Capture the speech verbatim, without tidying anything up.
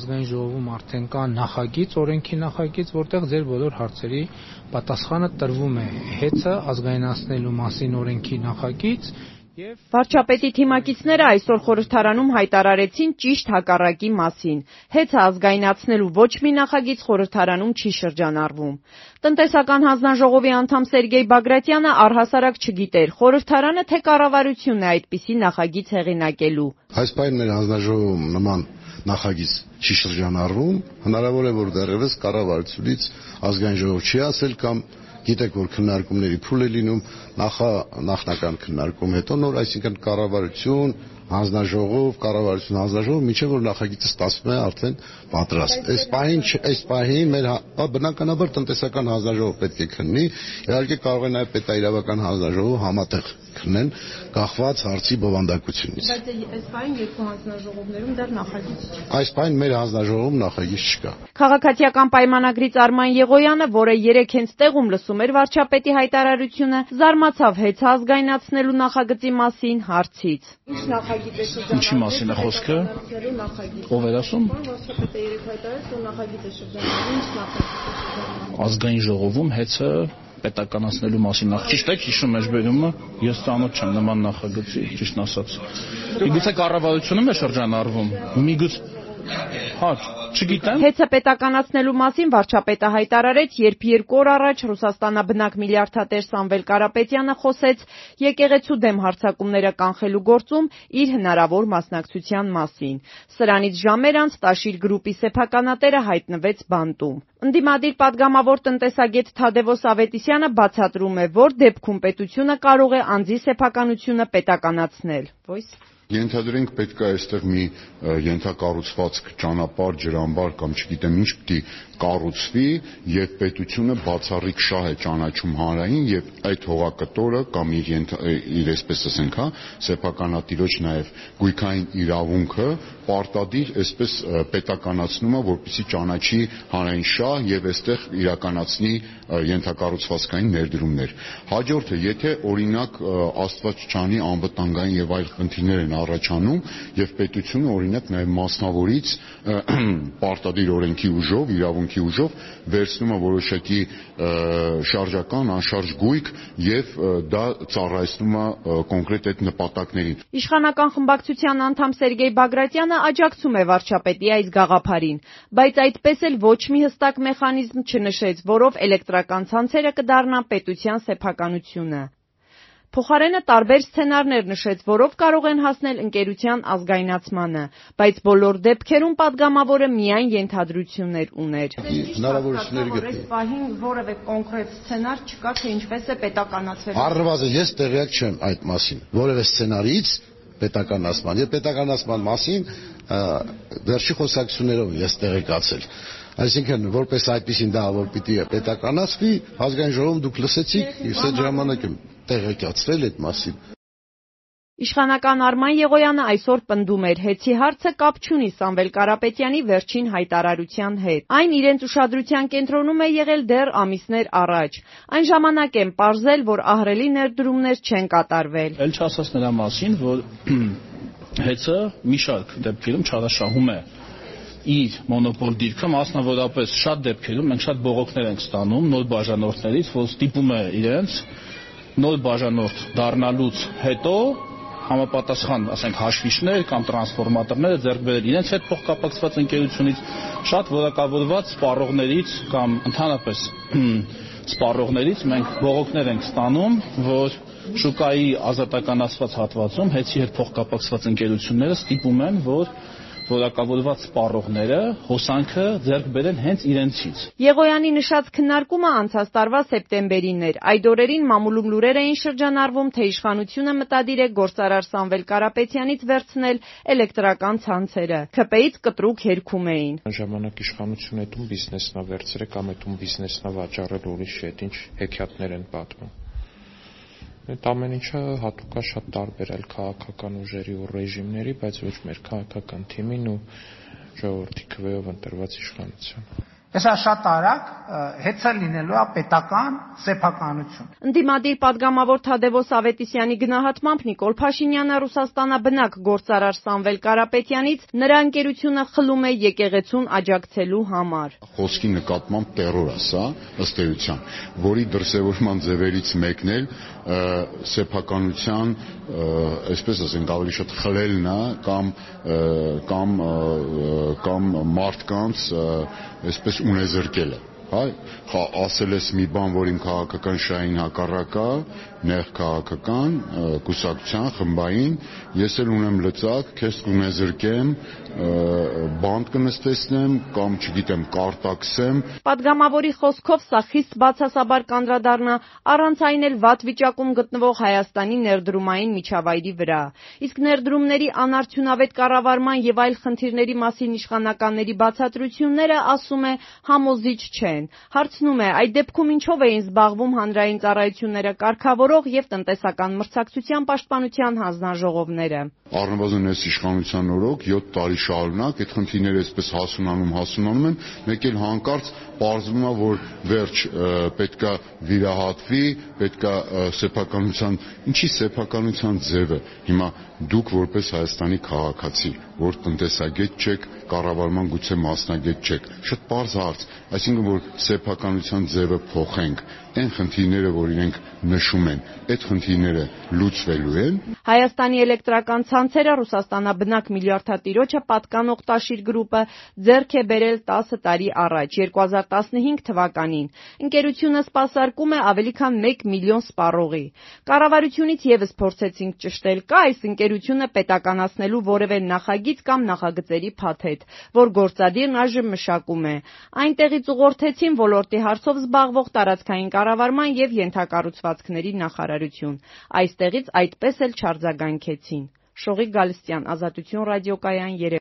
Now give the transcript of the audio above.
Ազգային ժողովում արդեն կա նախագիծ, օրենքի նախագիծ, որտեղ ձեր բոլոր հարցերի պատասխանը տրվում է։ Հեծը ազգայնացնելու մասին օրենքի նախագիծ եւ Վարչապետի թիմակիցները այսօր խորհրդարանում հայտարարեցին ճիշտ հակառակի մասին։ Հեծը ազգայնացնելու ոչ մի նախագիծ խորհրդարանում չի շրջանառվում։ Տնտեսական հանձնաժողովի անդամ Սերգեյ Բագրատյանը առհասարակ չգիտեր խորհրդարանը թե կառավարությունն է այդպիսի նախագիծ հեղինակելու։ Այս պայն մեր հանձնաժողովում նման նախագիծ չի շրջանառվում, հնարավոր է որ դեռևս կառավարությունից ազգային ժողով չի ասել կամ գիտեք որ քննարկումների փուլ է լինում նախա նախնական քննարկում հետո նոր, այսինքն կառավարություն, հանձնաժողով, կառավարություն, հանձնաժողով, միջև որ նախագիծը ստացվում է արդեն պատրաստ։ Այս պահին, այս պահին մեր բնականաբար տնտեսական հանձնաժողով պետք է քննի, իհարկե կարող է նաև պետաիրավական հանձնաժողով համատեղ քննեն, կախված հարցի բովանդակությունից։ Բայց այս պահին երկու հանձնաժողովներում դեռ նախագիծ չկա։ Այս պահին մեր հանձնաժողովում նախագիծ չկա։ Քաղաքացիական պայմանագրից Արման Եղոյանը, որը երեք հենց տեղում լսում էր վարչապետի հայտարարությունը, զարմացավ հեծը ազգայնացնելու նախագծի մասին հարցից։ Ինչ նախագիծ է շրջանառվում։ Ինչի մասին է խոսքը։ Ով էր ասում։ Վարչապետը երեք հայտարարեց, որ նախագիծ է շրջանառվում, ինչ նախագիծ է շրջանառվում։ Ազգային ժողովում հեծը պետականացնելու մասին նախ ճիշտ է հիշում ես բերումը ես ծանոթ չեմ նման նախագծի ճիշտ ասած միգուցե կառավարությունում է շրջանառվում միգուցե հա չգիտեմ Հեծը պետականացնելու մասին վարչապետը հայտարարեց, երբ երկու օր առաջ Ռուսաստանաբնակ միլիարդատեր Սամվել Կարապետյանը խոսեց եկեղեցու դեմ հարձակումները կանխելու գործում իր հնարավոր մասնակցության մասին։ Սրանից ժամեր անց Տաշիր գրուպի սեփականատերը հայտնվեց բանտում։ Ընդդիմադիր падգամավոր տնտեսագետ Թադևոս Ավետիսյանը բացատրում է, որ դեպքում պետությունը կարող է անձի սեփականությունը պետականացնել։ Voice Ենթադրենք պետք է այստեղ մի ենթակառուցվածք, ճանապարհ, ջրամբար կամ չգիտեմ ինչ պիտի կառուցվի եւ պետությունը բացառիկ շահ է ճանաչում հանրային եւ այդ հողակտորը կամ իր իր այսպես ասենք, հա, սեփականատիրոջ նաեւ գույքային իրավունքը պարտադիր այսպես պետականացնում է, որպեսզի ճանաչի հանրային շահ եւ այստեղ իրականացնի ենթակառուցվածքային ներդրումներ։ Հաջորդը, եթե օրինակ Աստված չանի անվտանգային եւ այլ խնդիրներ են առաջանում եւ պետությունը օրինակ նաեւ մասնավորից պարտադիր օրենքի ուժով, իրավունքի ուժով վերցնում է որոշակի շարժական, անշարժ գույք եւ դա ծառայեցնում է կոնկրետ այդ նպատակներին։ Իշխանական խմբակցության անդամ Սերգեյ Բագրատյանը աջակցում է վարչապետի այս գաղափարին, բայց այդպես էլ ոչ մի հստակ մեխանիզմ չնշեց, որով էլեկտրական ցանցերը կդառնան պետության սեփականությունը։ Փոխարենը տարբեր սցենարներ նշեց, որով կարող են հասնել ընկերության ազգայնացմանը, բայց բոլոր դեպքերում падգամավորը միայն ենթադրություններ ուներ։ Հնարավորություններ գտնել։ Այս պահին որևէ կոնկրետ սցենար չկա, թե ինչպես է պետականացվել։ Առնվազն ես տեղյակ չեմ այդ մասին։ Որևէ սցենարից պետականացման եւ պետականացման մասին վերջի խոսակցություններով ես տեղեկացել։ Այսինքն որպես այդպեսին դա որ պիտի պետականացվի, ազգային ժողովում դուք լսեցիք, ես այդ ժամանակ եմ տեղեկացվել այդ մասին։ Իշխանական Արման Եղոյանը այսօր պնդում էր, հեծի հարցը կապ չունի Սամվել Կարապետյանի վերջին հայտարարության հետ։ Այն իրենց ուշադրության կենտրոնում է եղել դեռ ամիսներ առաջ։ Այն ժամանակ են պարզել, որ ահռելի ներդրումներ չեն կատարվել։ Էլ չասած նրա մասին, որ հեծը մի շարք դեպքերում չարաշահում է իր մոնոպոլ դիրքը, մասնավորապես շատ դեպքերում մենք շատ բողոքներ ենք ստանում նոր բաժանորդներից, որ ստիպում է իրենց նոր բաժանորդ դառնալուց հետո համապատասխան, ասենք, հաշվիչներ կամ տրանսֆորմատորները ձեռք բերել իրենց հետ փոխկապակցված ընկերությունից, շատ որակավորված սպառողներից կամ ընդհանրապես սպառողներից մենք բողոքներ ենք ստանում, որ շուկայի ազատականացված հատվածում հեծի հետ փոխկապակցված ընկերությունները ստիպում են, որ որակավորված սպառողները հոսանքը ձեռք բերեն հենց իրենցից։ Եղոյանի նշած քննարկումը անցած տարվա սեպտեմբերին էր։ Այդ օրերին մամուլում լուրեր էին շրջանառվում, թե իշխանությունը մտադիր է գործարար Սամվել Կարապետյանից վերցնել էլեկտրական ցանցերը։ ՔՊ-ից կտրուկ հերքում էին։ Այն ժամանակ իշխանությունը այդում բիզնեսն է վերցրել կամ այդում բիզնեսն է վաճառել ուրիշ հետ, ինչ հեքիաթներ են պատմում։ Այդ ամեն ինչը հատուկ է շատ տարբերել քաղաքական ուժերի ու ռեժիմների, բայց ոչ մեր քաղաքական թիմին ու ժողովրդի քվեով ընտրված իշխանության։ Հեսա շատ արագ հեծը լինելու է պետական սեփականություն։ Ընդդիմադիր падգամավոր Թադևոս Ավետիսյանի գնահատմամբ Նիկոլ Փաշինյանը Ռուսաստանաբնակ գործարար Սամվել Կարապետյանից նրա ընկերությունը խլում է եկեղեցուն աջակցելու համար։ Խոսքի նկատմամբ տերոր է սա, ըստ էության, որի դրսևորման ձևերից մեկն էլ սեփականության, այսպես ասենք, ավելի շատ խլելն է կամ կամ կամ մարդկանց այսպես ունեզրկելը, հայ, ասել ես մի բան, որ իմ քաղաքական շահին հակառակ է, նեղ քաղաքական կուսակցության խմբային, ես էլ ունեմ լծակ, քեզ կունեզրկեմ, բանտ կնստեցնեմ կամ չգիտեմ, կարտաքսեմ։ Պատգամավորի խոսքով սա խիստ բացասաբար կանդրադառնա առանց այն էլ վատ վիճակում գտնվող Հայաստանի ներդրումային միջավայրի վրա։ Իսկ ներդրումների անարդյունավետ կառավարման եւ այլ խնդիրների մասին իշխանականների բացատրությունները, ասում է, համոզիչ չեն։ Հարցնում է, այդ դեպքում ինչով էին զբաղվում հանրային ծառայությունները կարգավորող եւ տնտեսական մրցակցության պաշտպանության հանձնաժողովները։ Առնվազն այս իշխանության օրոք յոթ տարի շարունակ այդ խնդիրները այսպես հասունանում, հասունանում են, մեկ էլ հանկարծ պարզվում է, որ վերջ պետքա վիրահատվի, պետքա սեփականության, ինչի սեփականության ձևը։ Հիմա դուք որպես Հայաստանի քաղաքացի, որ տնտեսագետ չեք, կառավարման գուցե մասնագետ չեք, շատ պարզ հարց, այսինքն որ սեփականության ձևը փոխենք, այն խնդիրները, որ իրենք նշում են, այդ խնդիրները լուծվելու են։ Հայաստանի էլեկտրական ցանցերը Ռուսաստանաբնակ միլիարդատիրոջը պատկանող Տաշիր գրուպը ձեռք է բերել տասը տարի առաջ, երկու հազար տասնհինգ թվականին։ Ընկերությունը սպասարկում է ավելի քան մեկ միլիոն սպառողի։ Կառավարությունից եւս փորձեցինք ճշտել, կա այս ընկերությունը պետականացնելու որևէ նախագիծ կամ նախագծերի փաթեթ, որ գործադիրն այժմ մշակում է։ Այնտեղից ուղղորդեցին ոլորտի հարցով զբաղվող տարածքային կառավարման եւ ենթակառուցվածքների նախարարություն։ Այստեղից այդպես էլ չարձագանքեցին։ Շողիկ Գալստյան, Ազատություն ռադիոկայան, Երևան։